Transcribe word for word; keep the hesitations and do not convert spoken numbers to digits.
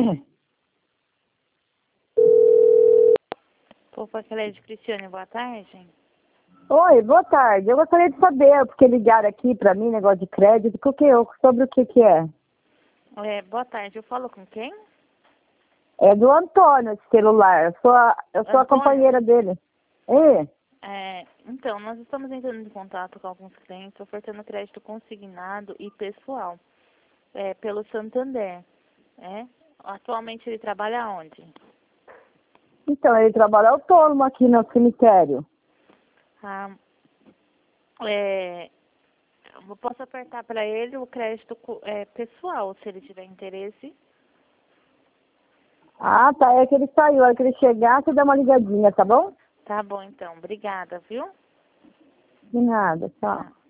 Poupa Crédito, Cristiane, boa tarde. Oi, boa tarde. Eu gostaria de saber, porque ligaram aqui para mim, negócio de crédito, o que, sobre o que, que é. É, boa tarde, eu falo com quem? É do Antônio, esse celular. Eu sou a, eu sou a companheira dele. É. É, então, nós estamos entrando em contato com alguns clientes, ofertando crédito consignado e pessoal, é, pelo Santander. É? Atualmente ele trabalha onde? Então, ele trabalha autônomo aqui no cemitério. Ah, é, eu posso apertar para ele o crédito é, pessoal, se ele tiver interesse. Ah, tá. É que ele saiu. A hora que ele chegar, você dá uma ligadinha, tá bom? Tá bom, então. Obrigada, viu? De nada. Tchau. Tá.